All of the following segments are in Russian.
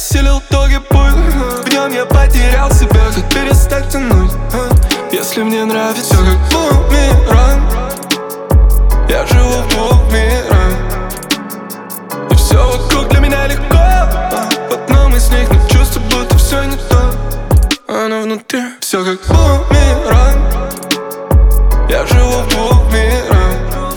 осилил долгий путь, в нем я потерял себя. Как перестать тянуть, если мне нравится? Все как бумеранг, я живу в двух мирах, и все вокруг для меня легко. В одном из них, но чувство, будто все не то. Оно внутри, все как бумеранг, я живу в двух мирах.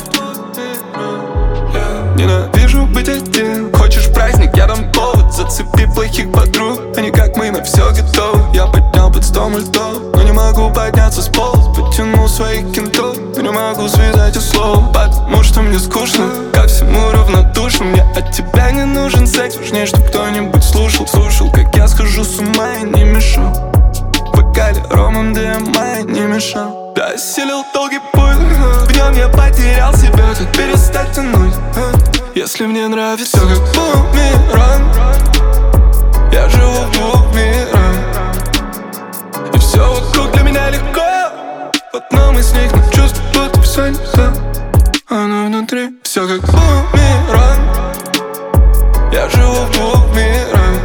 Ненавижу быть один. Хочешь праздник, я дам повод. Зацепи плохих подруг, они как мы на все готовы. Я поднял под 100 мультов, но не могу подняться с пола. Потянул своих кентов, но не могу связать и слов. Потому что мне скучно, ко всему равнодушен. Мне от тебя не нужен секс, важнее, чтоб кто-нибудь слушал. Слушал, как я схожу с ума и не мешал. В бокале ромом ДМА не мешал. Я осилил долгий путь, в нем я потерял себя. Как перестать тянуть, если мне нравится? Все как бумеранг, я живу в двух мирах, и все вокруг для меня легко. В одном из них, но чувство, будто все не то. Оно внутри, все как бумеранг, я живу в двух мирах.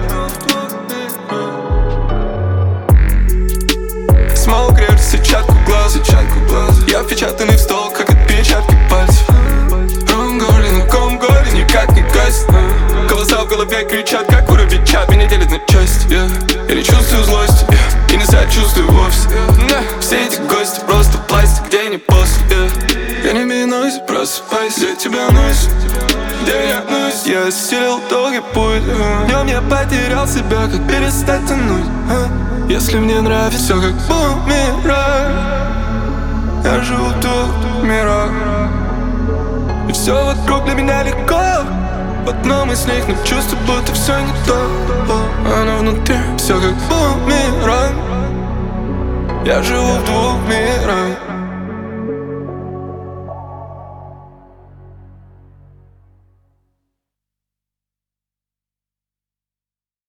Смоук режет сетчатку глаз, я впечатанный в стол, как отпечатки пальцев. Ромголи на комголе никак не гасит. Голоса в голове кричат, как уровичат. Меня делят на части, я не чувствую злости, и не сочувствую вовсе. Все эти гости просто пластик, где не после. Я не минусь, просыпайся, где тебя носит, где меня носит. Я осилил долгий путь, в нем я потерял себя. Как перестать тянуть, если мне нравится? Все как бумеранг, я живу в двух мирах, и все вокруг для меня легко. В одном из них, но чувство, будто все не то. Оно внутри, все как бумеранг, я живу в двух мирах.